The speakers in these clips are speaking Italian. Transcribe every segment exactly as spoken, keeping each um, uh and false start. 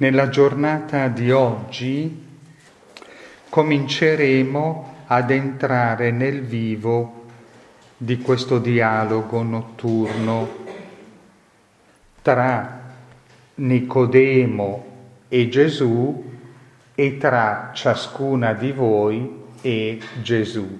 Nella giornata di oggi cominceremo ad entrare nel vivo di questo dialogo notturno tra Nicodemo e Gesù e tra ciascuna di voi e Gesù.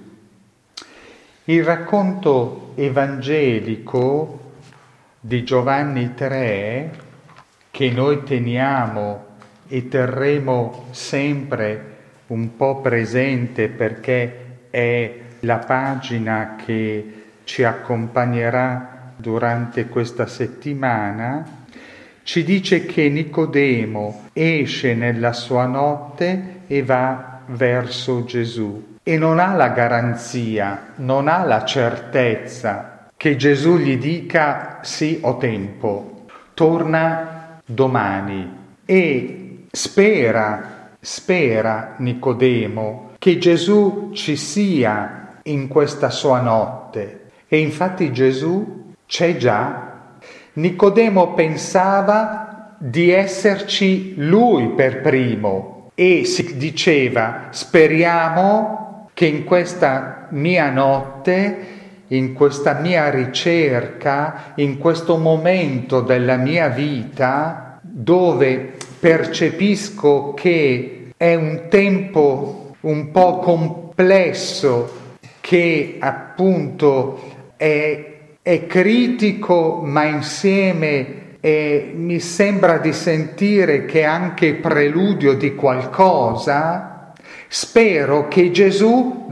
Il racconto evangelico di Giovanni tre, che noi teniamo e terremo sempre un po' presente perché è la pagina che ci accompagnerà durante questa settimana, ci dice che Nicodemo esce nella sua notte e va verso Gesù e non ha la garanzia, non ha la certezza che Gesù gli dica sì, ho tempo, torna domani, e spera, spera Nicodemo che Gesù ci sia in questa sua notte, e infatti Gesù c'è già. Nicodemo pensava di esserci lui per primo e si diceva: speriamo che in questa mia notte, in questa mia ricerca, in questo momento della mia vita dove percepisco che è un tempo un po' complesso, che appunto è È critico, ma insieme è, mi sembra di sentire che è anche preludio di qualcosa. Spero che Gesù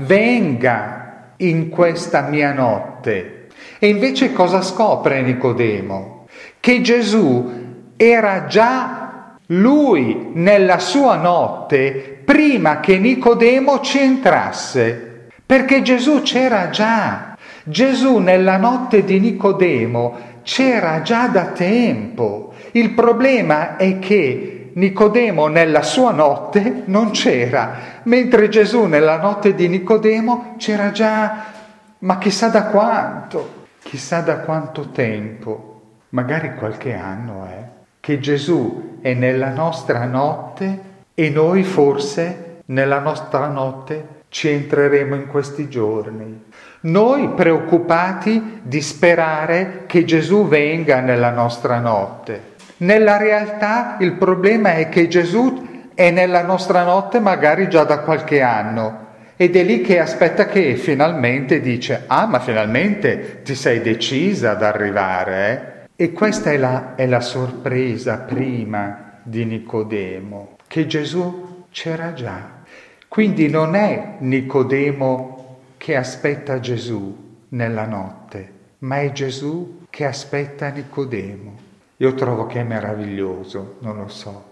venga in questa mia notte. E invece cosa scopre Nicodemo? Che Gesù era già lui nella sua notte prima che Nicodemo ci entrasse, perché Gesù c'era già. Gesù nella notte di Nicodemo c'era già da tempo. Il problema è che Nicodemo nella sua notte non c'era, mentre Gesù nella notte di Nicodemo c'era già, ma chissà da quanto, chissà da quanto tempo, magari qualche anno, eh, che Gesù è nella nostra notte e noi forse nella nostra notte ci entreremo in questi giorni. Noi preoccupati di sperare che Gesù venga nella nostra notte. Nella realtà il problema è che Gesù è nella nostra notte magari già da qualche anno, ed è lì che aspetta che finalmente dice: ah, ma finalmente ti sei decisa ad arrivare, eh? E questa è la, è la sorpresa prima di Nicodemo, che Gesù c'era già. Quindi non è Nicodemo che aspetta Gesù nella notte, ma è Gesù che aspetta Nicodemo. Io trovo che è meraviglioso, non lo so.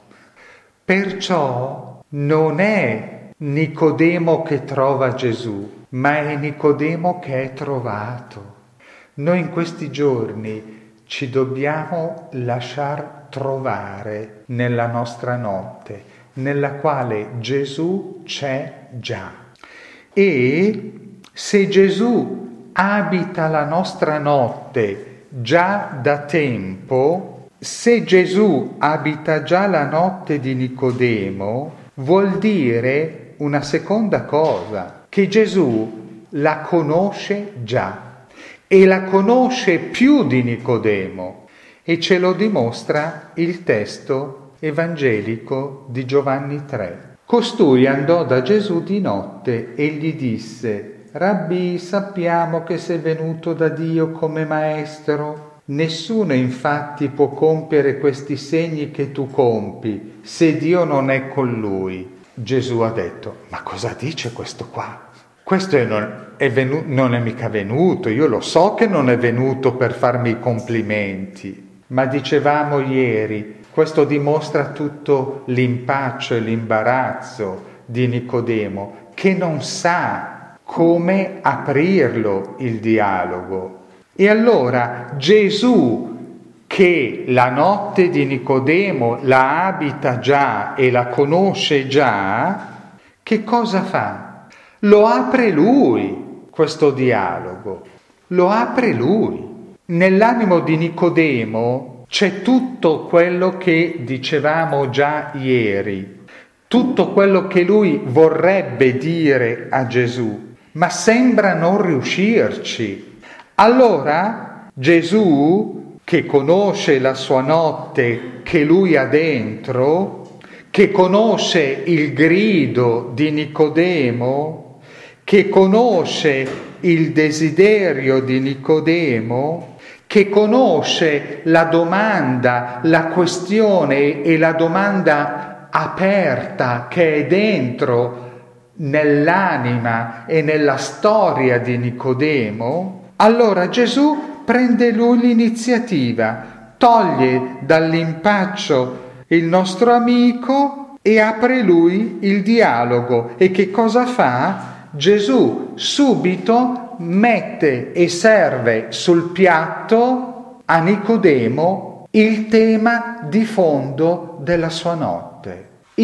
Perciò non è Nicodemo che trova Gesù, ma è Nicodemo che è trovato. Noi in questi giorni ci dobbiamo lasciar trovare nella nostra notte, nella quale Gesù c'è già. E se Gesù abita la nostra notte già da tempo, se Gesù abita già la notte di Nicodemo, vuol dire una seconda cosa, che Gesù la conosce già e la conosce più di Nicodemo, e ce lo dimostra il testo evangelico di Giovanni tre. Costui andò da Gesù di notte e gli disse: Rabbì, sappiamo che sei venuto da Dio come maestro. Nessuno infatti può compiere questi segni che tu compi se Dio non è con lui. Gesù ha detto: ma cosa dice questo qua? Questo è non, è venu- non è mica venuto, io lo so che non è venuto per farmi i complimenti. Ma dicevamo ieri, questo dimostra tutto l'impaccio e l'imbarazzo di Nicodemo, che non sa come aprirlo il dialogo. E allora Gesù, che la notte di Nicodemo la abita già e la conosce già, che cosa fa? Lo apre lui, questo dialogo, lo apre lui. Nell'animo di Nicodemo c'è tutto quello che dicevamo già ieri, tutto quello che lui vorrebbe dire a Gesù, ma sembra non riuscirci. Allora Gesù, che conosce la sua notte che lui ha dentro, che conosce il grido di Nicodemo, che conosce il desiderio di Nicodemo, che conosce la domanda, la questione e la domanda aperta che è dentro nell'anima e nella storia di Nicodemo, allora Gesù prende lui l'iniziativa, toglie dall'impaccio il nostro amico e apre lui il dialogo. E che cosa fa? Gesù subito mette e serve sul piatto a Nicodemo il tema di fondo della sua notte.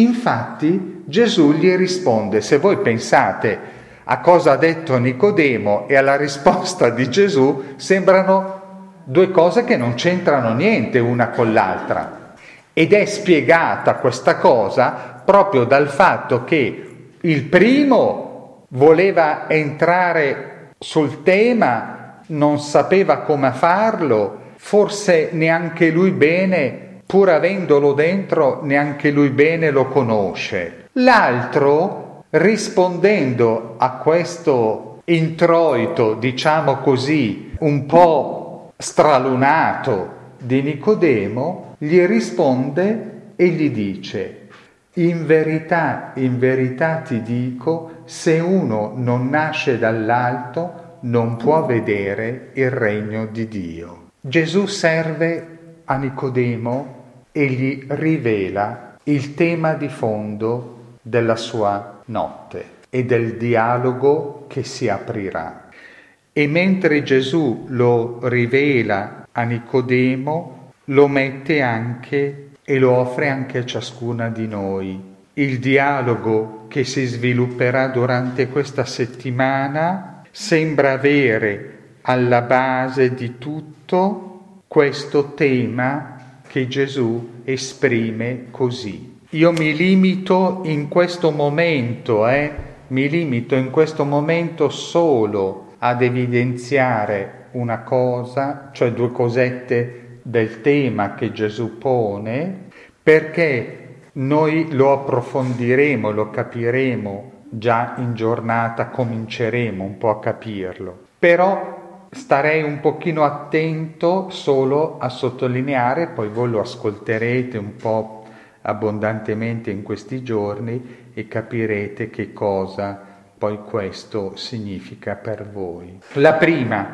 Infatti Gesù gli risponde, se voi pensate a cosa ha detto Nicodemo e alla risposta di Gesù, sembrano due cose che non c'entrano niente una con l'altra. Ed è spiegata questa cosa proprio dal fatto che il primo voleva entrare sul tema, non sapeva come farlo, forse neanche lui bene, pur avendolo dentro, neanche lui bene lo conosce. L'altro, rispondendo a questo introito, diciamo così, un po' stralunato di Nicodemo, gli risponde e gli dice: in verità, in verità ti dico, se uno non nasce dall'alto non può vedere il regno di Dio. Gesù serve a Nicodemo e gli rivela il tema di fondo della sua notte e del dialogo che si aprirà. E mentre Gesù lo rivela a Nicodemo, lo mette anche e lo offre anche a ciascuna di noi. Il dialogo che si svilupperà durante questa settimana sembra avere alla base di tutto questo tema che Gesù esprime così. Io mi limito in questo momento, eh, mi limito in questo momento solo ad evidenziare una cosa, cioè due cosette del tema che Gesù pone, perché noi lo approfondiremo, lo capiremo già in giornata, cominceremo un po' a capirlo. Però starei un pochino attento solo a sottolineare, poi voi lo ascolterete un po' abbondantemente in questi giorni e capirete che cosa poi questo significa per voi. La prima,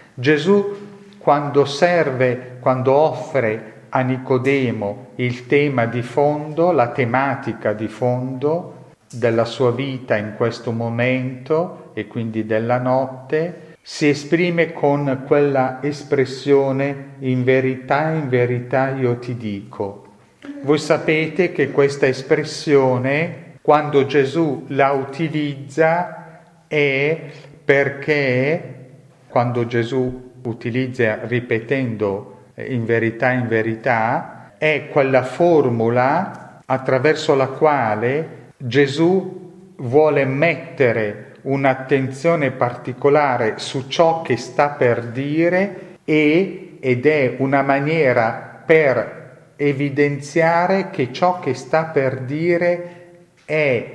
Gesù quando serve, quando offre a Nicodemo il tema di fondo, la tematica di fondo della sua vita in questo momento e quindi della notte, si esprime con quella espressione in verità, in verità io ti dico. Voi sapete che questa espressione, quando Gesù la utilizza, è perché quando Gesù utilizza ripetendo in verità, in verità, è quella formula attraverso la quale Gesù vuole mettere un'attenzione particolare su ciò che sta per dire e, ed è una maniera per evidenziare che ciò che sta per dire è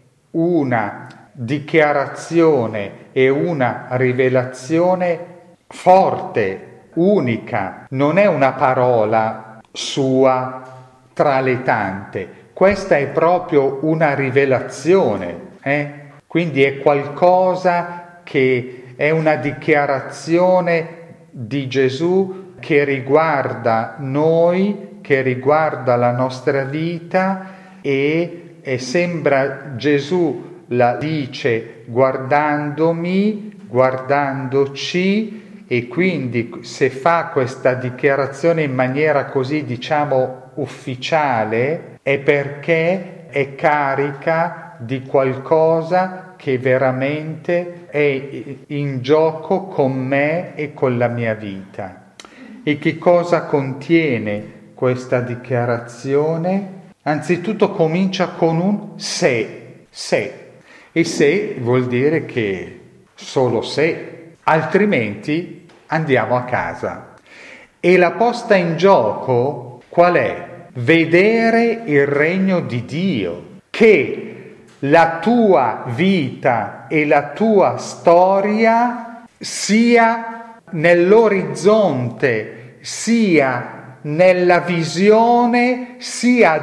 una dichiarazione e una rivelazione forte, unica, non è una parola sua tra le tante, questa è proprio una rivelazione, eh? Quindi è qualcosa che è una dichiarazione di Gesù che riguarda noi, che riguarda la nostra vita e, e sembra Gesù la dice guardandomi, guardandoci. E quindi se fa questa dichiarazione in maniera così, diciamo, ufficiale, è perché è carica di qualcosa che veramente è in gioco con me e con la mia vita. E che cosa contiene questa dichiarazione? Anzitutto comincia con un se, se. E se vuol dire che solo se, altrimenti andiamo a casa. E la posta in gioco qual è? Vedere il regno di Dio, che la tua vita e la tua storia sia nell'orizzonte, sia nella visione, sia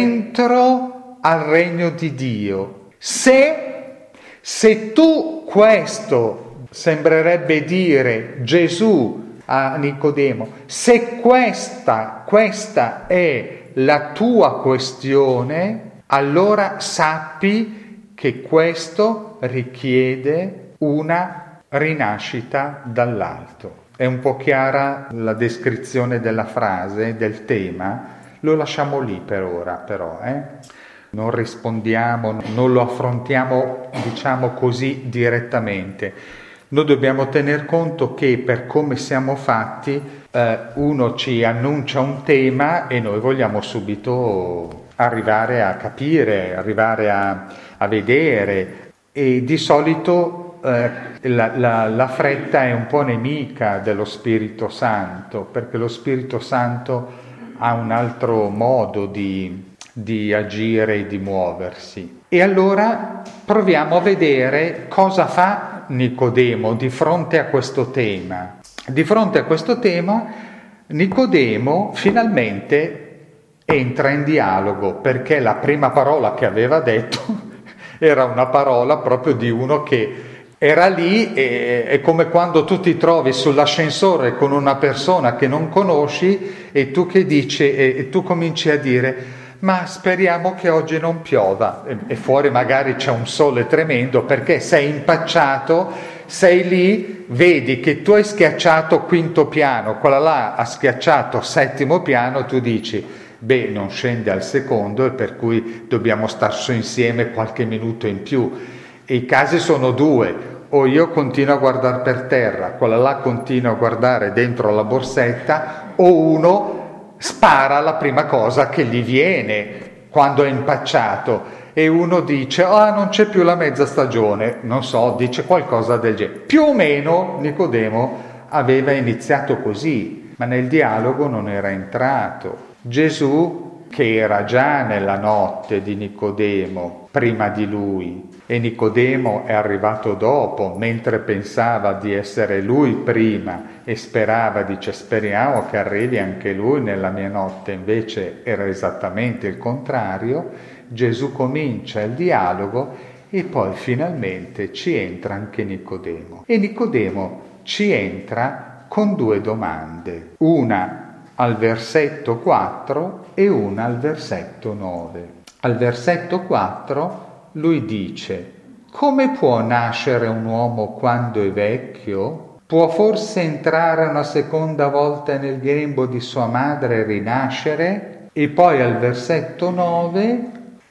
dentro al regno di Dio. Se, se tu questo, sembrerebbe dire Gesù a Nicodemo, se questa, questa è la tua questione, allora sappi che questo richiede una rinascita dall'alto. È un po' chiara la descrizione della frase, del tema, lo lasciamo lì per ora però, eh? Non rispondiamo, non lo affrontiamo, diciamo così, direttamente. Noi dobbiamo tener conto che per come siamo fatti, eh, uno ci annuncia un tema e noi vogliamo subito arrivare a capire, arrivare a, a vedere, e di solito eh, la, la, la fretta è un po' nemica dello Spirito Santo, perché lo Spirito Santo ha un altro modo di, di agire e di muoversi. E allora proviamo a vedere cosa fa Nicodemo di fronte a questo tema. Di fronte a questo tema, Nicodemo finalmente entra in dialogo, perché la prima parola che aveva detto era una parola proprio di uno che era lì, e è come quando tu ti trovi sull'ascensore con una persona che non conosci e tu che dici, e, e tu cominci a dire: ma speriamo che oggi non piova, e, e fuori magari c'è un sole tremendo perché sei impacciato, sei lì, vedi che tu hai schiacciato quinto piano, quella là ha schiacciato settimo piano, tu dici: beh, non scende al secondo, e per cui dobbiamo star su insieme qualche minuto in più. E i casi sono due: o io continuo a guardare per terra, quella là continua a guardare dentro la borsetta, o uno spara la prima cosa che gli viene quando è impacciato, e uno dice: ah, non c'è più la mezza stagione, non so, dice qualcosa del genere. Più o meno Nicodemo aveva iniziato così, ma nel dialogo non era entrato. Gesù, che era già nella notte di Nicodemo prima di lui, e Nicodemo è arrivato dopo, mentre pensava di essere lui prima e sperava, dice: speriamo che arrivi anche lui nella mia notte, invece era esattamente il contrario. Gesù comincia il dialogo e poi finalmente ci entra anche Nicodemo. E Nicodemo ci entra con due domande, una al versetto quattro e una al versetto nove. Al versetto quattro lui dice: come può nascere un uomo quando è vecchio? Può forse entrare una seconda volta nel grembo di sua madre e rinascere? E poi al versetto nove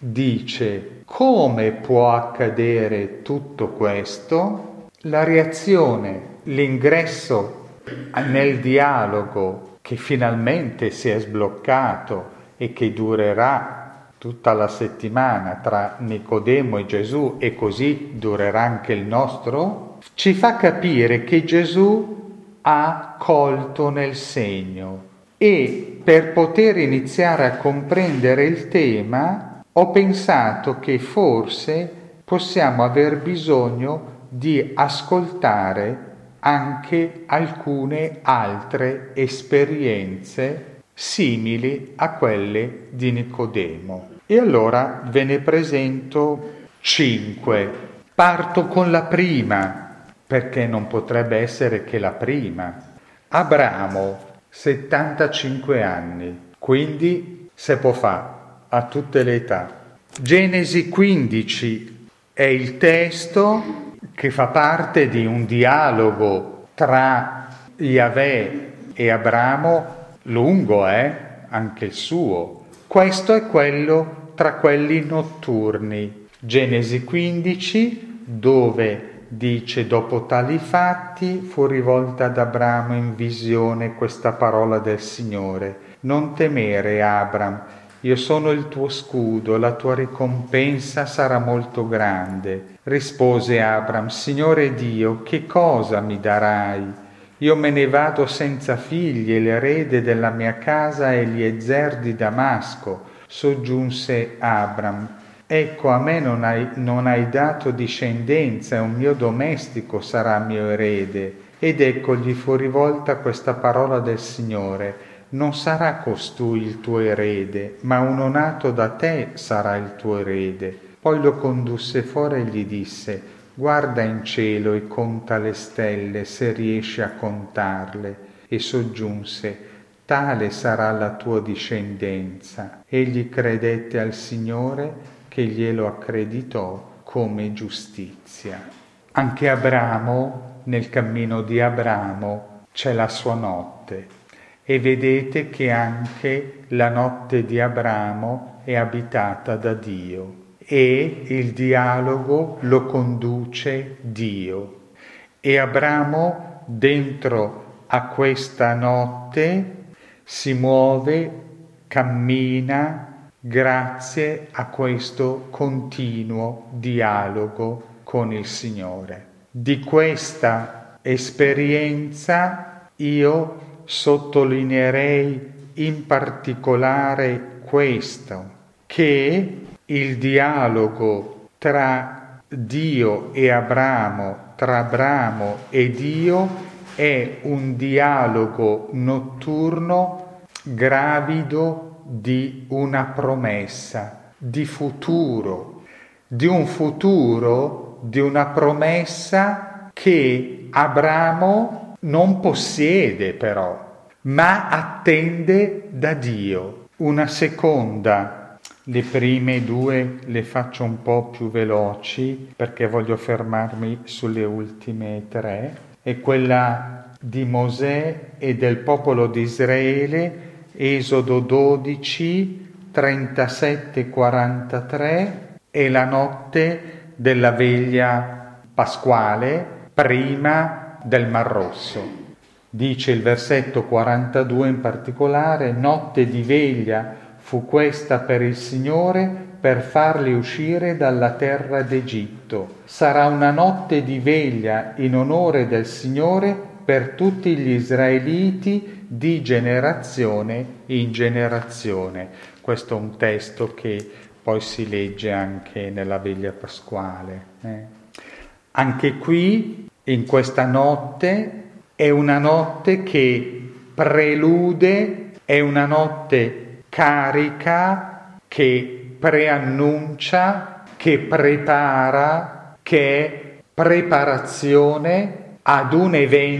dice: come può accadere tutto questo? La reazione, l'ingresso nel dialogo che finalmente si è sbloccato e che durerà tutta la settimana tra Nicodemo e Gesù, e così durerà anche il nostro, ci fa capire che Gesù ha colto nel segno. E per poter iniziare a comprendere il tema ho pensato che forse possiamo aver bisogno di ascoltare anche alcune altre esperienze simili a quelle di Nicodemo. E allora ve ne presento cinque. Parto con la prima, perché non potrebbe essere che la prima. Abramo, settantacinque anni, quindi se può fare a tutte le età. Genesi quindici è il testo che fa parte di un dialogo tra Yahweh e Abramo, lungo è anche il suo. Questo è quello tra quelli notturni. Genesi quindici, dove dice: dopo tali fatti fu rivolta ad Abramo in visione questa parola del Signore: non temere, Abram, io sono il tuo scudo, la tua ricompensa sarà molto grande. Rispose Abram: Signore Dio, che cosa mi darai? Io me ne vado senza figli e l'erede della mia casa è Eliezer di Damasco. Soggiunse Abram: ecco, a me non hai, non hai dato discendenza, e un mio domestico sarà mio erede. Ed ecco, gli fu rivolta questa parola del Signore: non sarà costui il tuo erede, ma uno nato da te sarà il tuo erede. Poi lo condusse fuori e gli disse: guarda in cielo e conta le stelle, se riesci a contarle. E soggiunse: tale sarà la tua discendenza. Egli credette al Signore, che glielo accreditò come giustizia. Anche Abramo, nel cammino di Abramo, c'è la sua notte. E vedete che anche la notte di Abramo è abitata da Dio e il dialogo lo conduce Dio. E Abramo, dentro a questa notte, si muove, cammina grazie a questo continuo dialogo con il Signore. Di questa esperienza io sottolineerei in particolare questo, che il dialogo tra Dio e Abramo, tra Abramo e Dio, è un dialogo notturno gravido di una promessa, di futuro, di un futuro, di una promessa che Abramo non possiede però, ma attende da Dio. Una seconda, le prime due le faccio un po' più veloci perché voglio fermarmi sulle ultime tre, è quella di Mosè e del popolo di Israele, Esodo dodici, trentasette quarantatré, e la notte della veglia pasquale, prima del Mar Rosso. Dice il versetto quarantadue in particolare: notte di veglia fu questa per il Signore per farli uscire dalla terra d'Egitto. Sarà una notte di veglia in onore del Signore per tutti gli israeliti di generazione in generazione. Questo è un testo che poi si legge anche nella veglia pasquale. Eh. Anche qui, in questa notte, è una notte che prelude, è una notte carica, che preannuncia, che prepara, che è preparazione ad un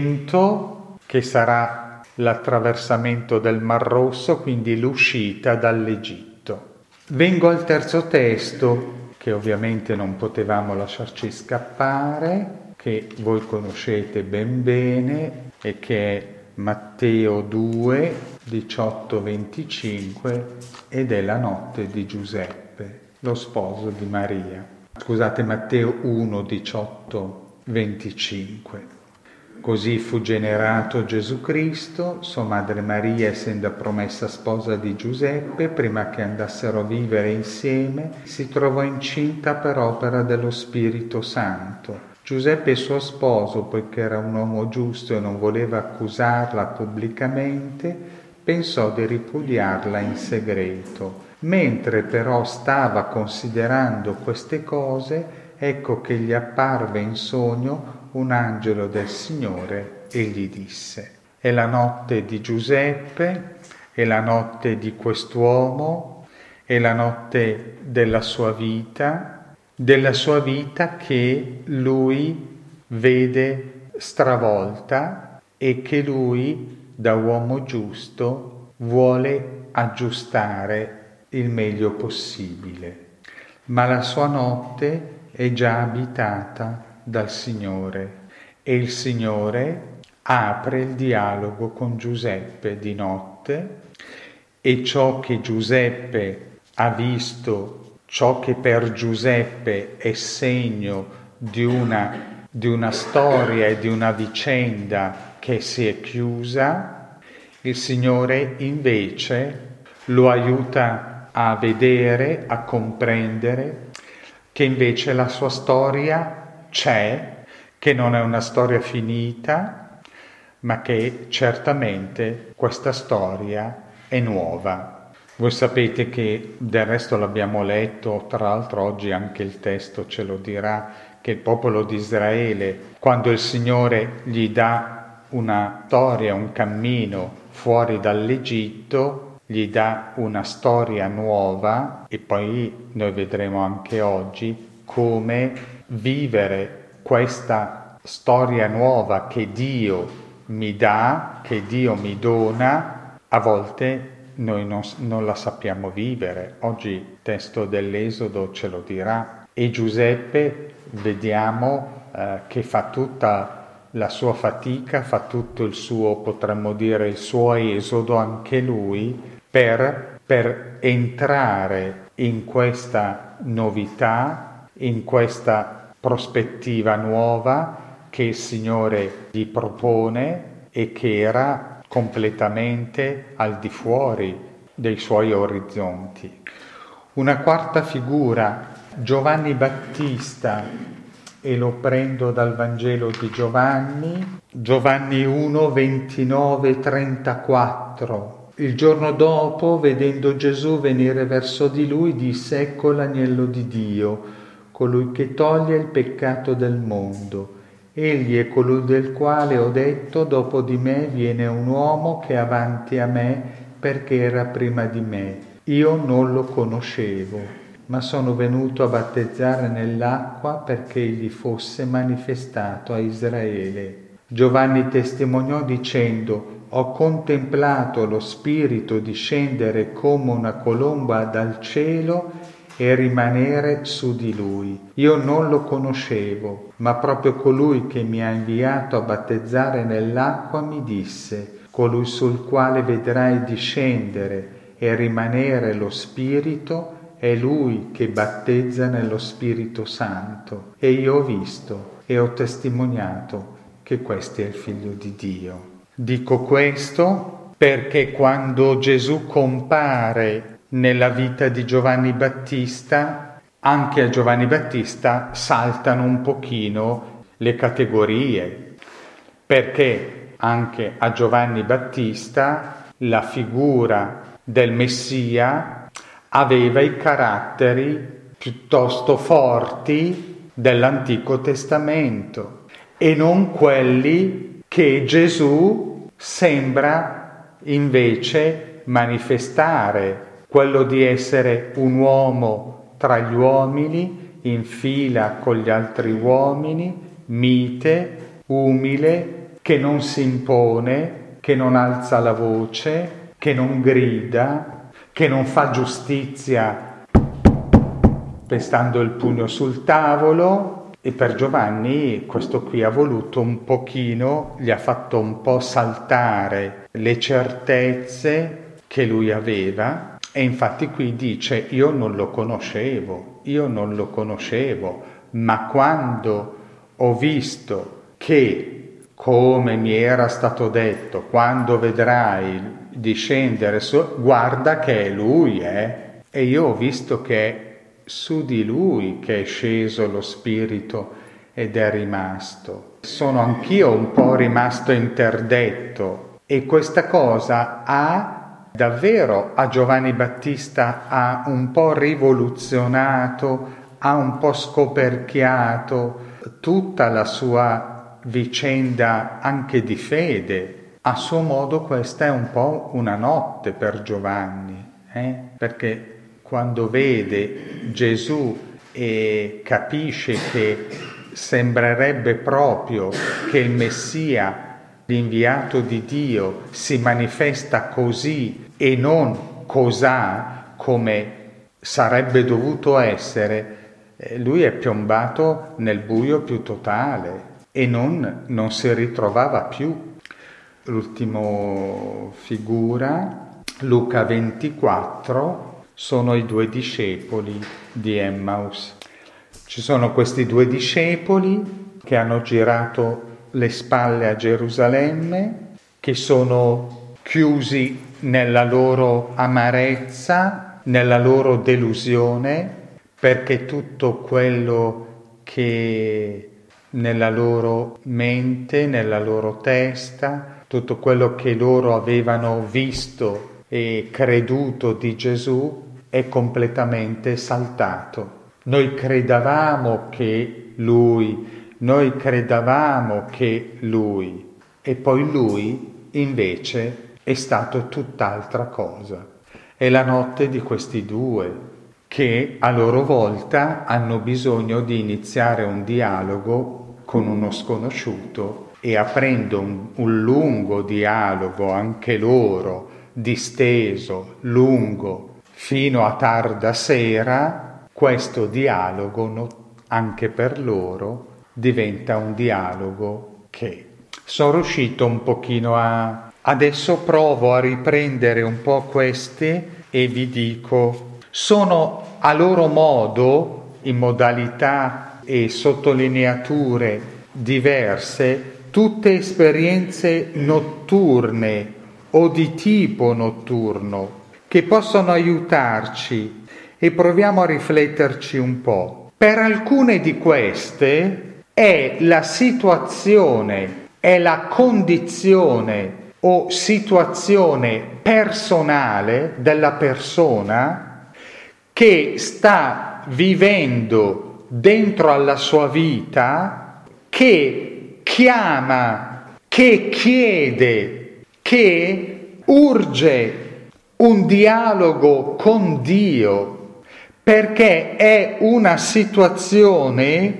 evento che sarà l'attraversamento del Mar Rosso, quindi l'uscita dall'Egitto. Vengo al terzo testo, che ovviamente non potevamo lasciarci scappare, che voi conoscete ben bene e che è Matteo due, diciotto venticinque, ed è la notte di Giuseppe, lo sposo di Maria. Scusate, Matteo uno, diciotto venticinque. Così fu generato Gesù Cristo, sua madre Maria, essendo promessa sposa di Giuseppe, prima che andassero a vivere insieme, si trovò incinta per opera dello Spirito Santo. Giuseppe, suo sposo, poiché era un uomo giusto e non voleva accusarla pubblicamente, pensò di ripudiarla in segreto. Mentre però stava considerando queste cose, ecco che gli apparve in sogno un angelo del Signore e gli disse: è la notte di Giuseppe, è la notte di quest'uomo, è la notte della sua vita, della sua vita che lui vede stravolta e che lui, da uomo giusto, vuole aggiustare il meglio possibile. Ma la sua notte è già abitata dal Signore e il Signore apre il dialogo con Giuseppe di notte, e ciò che Giuseppe ha visto, ciò che per Giuseppe è segno di una di una storia e di una vicenda che si è chiusa, il Signore invece lo aiuta a vedere, a comprendere che invece la sua storia c'è, che non è una storia finita, ma che certamente questa storia è nuova. Voi sapete che, del resto l'abbiamo letto, tra l'altro oggi anche il testo ce lo dirà, che il popolo di Israele, quando il Signore gli dà una storia, un cammino fuori dall'Egitto, gli dà una storia nuova, e poi noi vedremo anche oggi come vivere questa storia nuova che Dio mi dà, che Dio mi dona. A volte noi non, non la sappiamo vivere. Oggi il testo dell'Esodo ce lo dirà. E Giuseppe, vediamo eh, che fa tutta la sua fatica, fa tutto il suo, potremmo dire, il suo esodo anche lui, per, per entrare in questa novità, in questa prospettiva nuova che il Signore gli propone e che era completamente al di fuori dei suoi orizzonti. Una quarta figura, Giovanni Battista, e lo prendo dal Vangelo di Giovanni, Giovanni uno, ventinove, trentaquattro. Il giorno dopo, vedendo Gesù venire verso di lui, disse: ecco l'agnello di Dio, colui che toglie il peccato del mondo. Egli è colui del quale ho detto: dopo di me viene un uomo che è avanti a me, perché era prima di me. Io non lo conoscevo, ma sono venuto a battezzare nell'acqua perché egli fosse manifestato a Israele. Giovanni testimoniò dicendo: ho contemplato lo Spirito discendere come una colomba dal cielo e rimanere su di lui. Io non lo conoscevo, ma proprio colui che mi ha inviato a battezzare nell'acqua mi disse: colui sul quale vedrai discendere e rimanere lo Spirito è lui che battezza nello Spirito Santo. E io ho visto e ho testimoniato che questo è il Figlio di Dio. Dico questo perché quando Gesù compare nella vita di Giovanni Battista, anche a Giovanni Battista saltano un pochino le categorie, perché anche a Giovanni Battista la figura del Messia aveva i caratteri piuttosto forti dell'Antico Testamento e non quelli che Gesù sembra invece manifestare, quello di essere un uomo tra gli uomini, in fila con gli altri uomini, mite, umile, che non si impone, che non alza la voce, che non grida, che non fa giustizia pestando il pugno sul tavolo. E per Giovanni questo qui ha voluto un pochino, gli ha fatto un po' saltare le certezze che lui aveva, e infatti qui dice: io non lo conoscevo, io non lo conoscevo, ma quando ho visto che, come mi era stato detto, quando vedrai discendere su, guarda che è lui, eh? E io ho visto che è su di lui che è sceso lo Spirito ed è rimasto. Sono anch'io un po' rimasto interdetto, e questa cosa ha davvero a Giovanni Battista ha un po' rivoluzionato, ha un po' scoperchiato tutta la sua vicenda anche di fede. A suo modo questa è un po' una notte per Giovanni, eh? Perché quando vede Gesù e capisce che sembrerebbe proprio che il Messia, l'inviato di Dio, si manifesta così e non cos'ha, come sarebbe dovuto essere, lui è piombato nel buio più totale e non, non si ritrovava più. L'ultima figura, Luca ventiquattro, sono i due discepoli di Emmaus. Ci sono questi due discepoli che hanno girato le spalle a Gerusalemme, che sono chiusi nella loro amarezza, nella loro delusione, perché tutto quello che nella loro mente, nella loro testa, tutto quello che loro avevano visto e creduto di Gesù è completamente saltato. Noi credevamo che Lui, noi credevamo che Lui, e poi Lui invece è stato tutt'altra cosa. È la notte di questi due, che a loro volta hanno bisogno di iniziare un dialogo con uno sconosciuto, e aprendo un, un lungo dialogo, anche loro, disteso, lungo, fino a tarda sera, questo dialogo, no, anche per loro, diventa un dialogo che sono riuscito un pochino a... Adesso provo a riprendere un po' questi e vi dico, sono a loro modo, in modalità e sottolineature diverse, tutte esperienze notturne o di tipo notturno che possono aiutarci, e proviamo a rifletterci un po'. Per alcune di queste è la situazione, è la condizione o situazione personale della persona che sta vivendo dentro alla sua vita, che chiama, che chiede, che urge un dialogo con Dio, perché è una situazione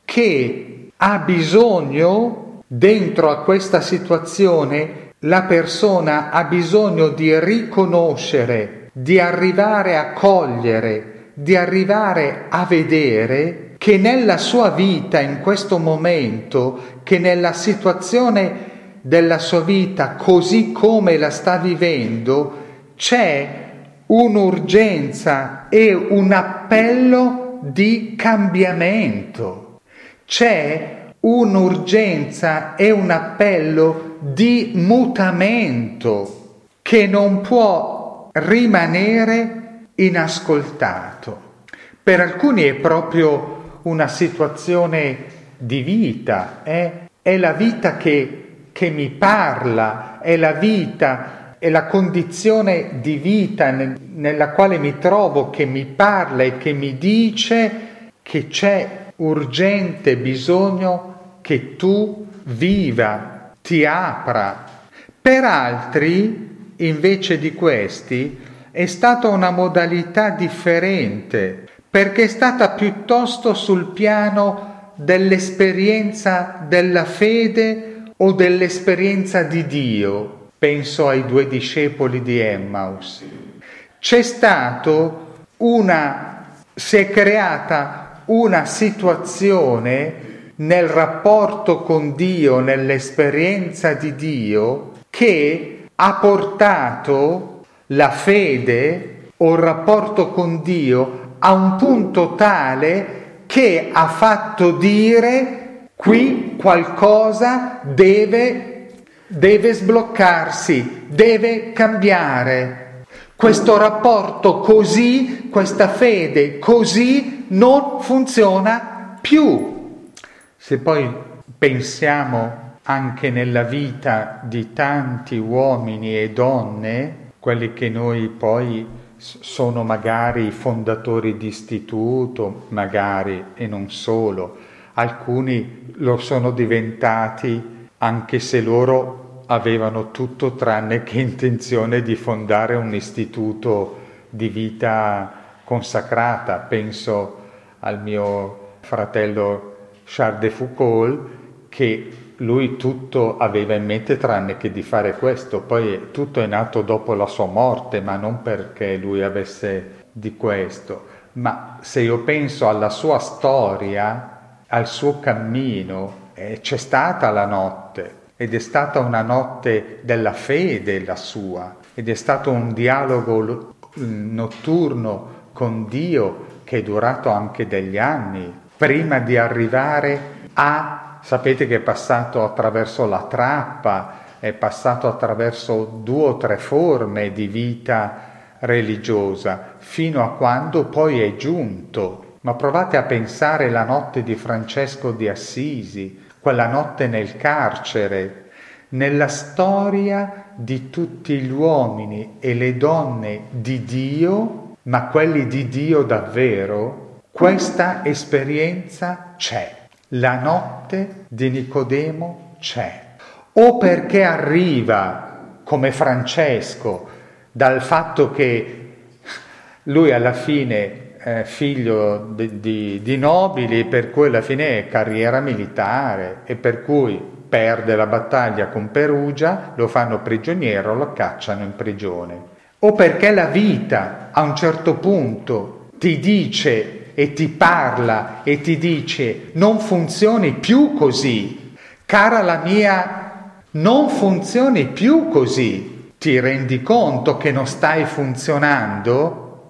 che ha bisogno, dentro a questa situazione, la persona ha bisogno di riconoscere, di arrivare a cogliere, di arrivare a vedere che nella sua vita, in questo momento, che nella situazione della sua vita, così come la sta vivendo, c'è un'urgenza e un appello di cambiamento. C'è un'urgenza e un appello di mutamento che non può rimanere inascoltato. Per alcuni è proprio una situazione di vita, eh? È la vita che, che mi parla, è la vita, è la condizione di vita nel, nella quale mi trovo, che mi parla e che mi dice che c'è urgente bisogno che tu viva, ti apra. Per altri, invece di questi, è stata una modalità differente, perché è stata piuttosto sul piano dell'esperienza della fede o dell'esperienza di Dio. Penso ai due discepoli di Emmaus. C'è stato una, si è creata una situazione nel rapporto con Dio, nell'esperienza di Dio, che ha portato la fede o il rapporto con Dio a un punto tale che ha fatto dire: qui qualcosa deve deve sbloccarsi, deve cambiare. Questo rapporto così, questa fede così non funziona più. Se poi pensiamo anche nella vita di tanti uomini e donne, quelli che noi poi sono magari fondatori di istituto, magari e non solo, alcuni lo sono diventati anche se loro avevano tutto tranne che intenzione di fondare un istituto di vita consacrata. Penso al mio fratello Charles de Foucault, che lui tutto aveva in mente tranne che di fare questo. Poi tutto è nato dopo la sua morte, ma non perché lui avesse di questo. Ma se io penso alla sua storia, al suo cammino, eh, c'è stata la notte, ed è stata una notte della fede la sua, ed è stato un dialogo notturno con Dio che è durato anche degli anni, prima di arrivare a sapete che è passato attraverso la trappa, è passato attraverso due o tre forme di vita religiosa, fino a quando poi è giunto. Ma provate a pensare la notte di Francesco di Assisi, quella notte nel carcere, nella storia di tutti gli uomini e le donne di Dio, ma quelli di Dio davvero, questa esperienza c'è. La notte di Nicodemo c'è. O perché arriva, come Francesco, dal fatto che lui alla fine è figlio di, di, di nobili, per cui alla fine è carriera militare e per cui perde la battaglia con Perugia, lo fanno prigioniero, lo cacciano in prigione. O perché la vita a un certo punto ti dice e ti parla e ti dice non funzioni più così, cara la mia, non funzioni più così, ti rendi conto che non stai funzionando?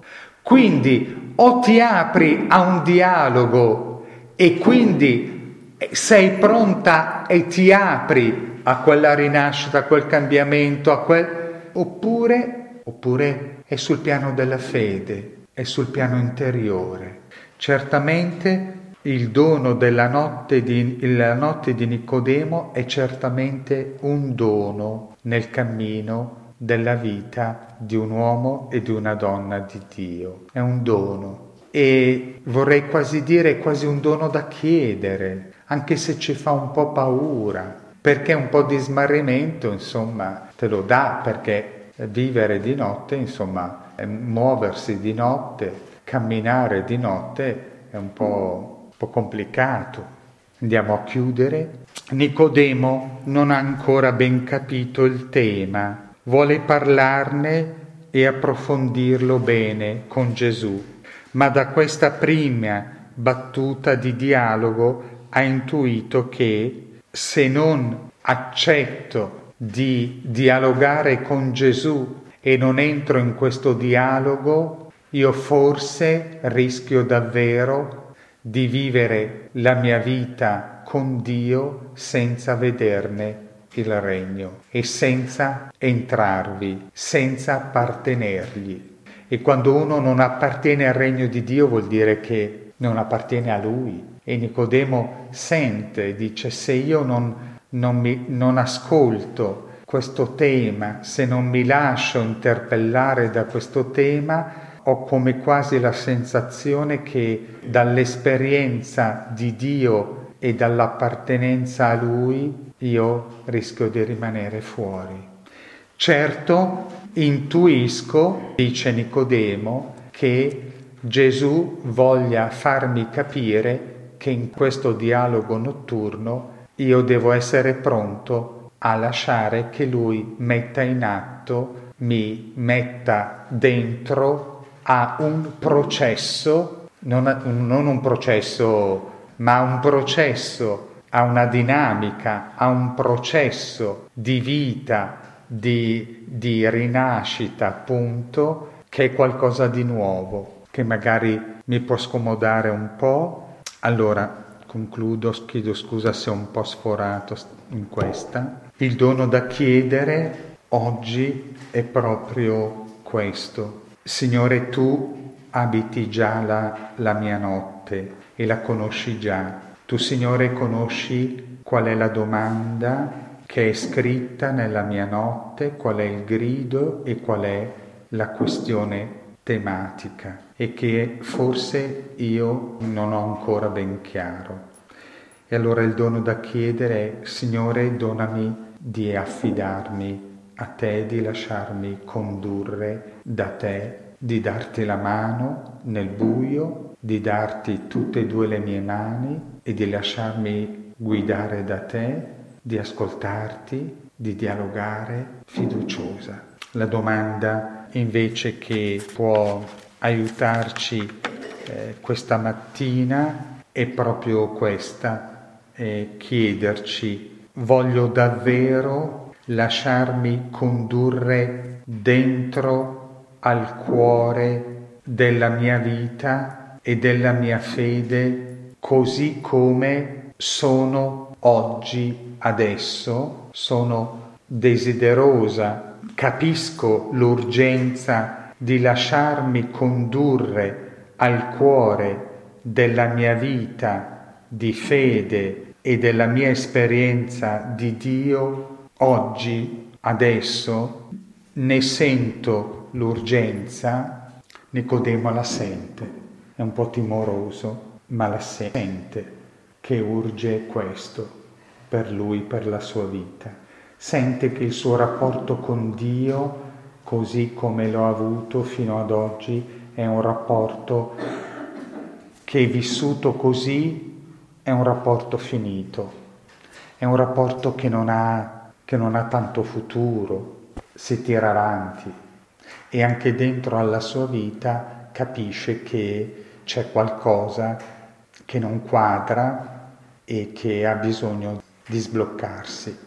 Quindi o ti apri a un dialogo e quindi sei pronta e ti apri a quella rinascita, a quel cambiamento, a quel... oppure, oppure è sul piano della fede, è sul piano interiore. Certamente il dono della notte di, la notte di Nicodemo è certamente un dono nel cammino della vita di un uomo e di una donna di Dio. È un dono e vorrei quasi dire quasi un dono da chiedere, anche se ci fa un po' paura, perché un po' di smarrimento, insomma, te lo dà, perché vivere di notte, insomma, muoversi di notte, camminare di notte è un po'... un po' complicato. Andiamo a chiudere. Nicodemo non ha ancora ben capito il tema, vuole parlarne e approfondirlo bene con Gesù, ma da questa prima battuta di dialogo ha intuito che se non accetto di dialogare con Gesù e non entro in questo dialogo, io forse rischio davvero di vivere la mia vita con Dio senza vederne il regno e senza entrarvi, senza appartenergli. E quando uno non appartiene al regno di Dio vuol dire che non appartiene a Lui. E Nicodemo sente, dice, se io non, non, mi, non ascolto questo tema, se non mi lascio interpellare da questo tema, ho come quasi la sensazione che dall'esperienza di Dio e dall'appartenenza a Lui io rischio di rimanere fuori. Certo, intuisco, dice Nicodemo, che Gesù voglia farmi capire che in questo dialogo notturno io devo essere pronto a lasciare che Lui metta in atto, mi metta dentro a un processo, non, a, non un processo, ma un processo, a una dinamica, a un processo di vita, di, di rinascita, appunto, che è qualcosa di nuovo, che magari mi può scomodare un po'. Allora, concludo, chiedo scusa se ho un po' sforato in questa. Il dono da chiedere oggi è proprio questo. Signore, tu abiti già la, la mia notte e la conosci già. Tu, Signore, conosci qual è la domanda che è scritta nella mia notte, qual è il grido e qual è la questione tematica e che forse io non ho ancora ben chiaro. E allora il dono da chiedere è: Signore, donami di affidarmi a te, di lasciarmi condurre da te, di darti la mano nel buio, di darti tutte e due le mie mani e di lasciarmi guidare da te, di ascoltarti, di dialogare fiduciosa. La domanda invece che può aiutarci eh, questa mattina è proprio questa, è chiederci: voglio davvero lasciarmi condurre dentro al cuore della mia vita e della mia fede così come sono oggi, adesso, sono desiderosa, capisco l'urgenza di lasciarmi condurre al cuore della mia vita di fede e della mia esperienza di Dio oggi, adesso, ne sento l'urgenza. Nicodemo la sente, è un po' timoroso, ma la sente che urge questo per lui, per la sua vita. Sente che il suo rapporto con Dio, così come l'ho avuto fino ad oggi, è un rapporto che vissuto così è un rapporto finito, è un rapporto che non ha, che non ha tanto futuro, si tira avanti e anche dentro alla sua vita capisce che c'è qualcosa che non quadra e che ha bisogno di sbloccarsi.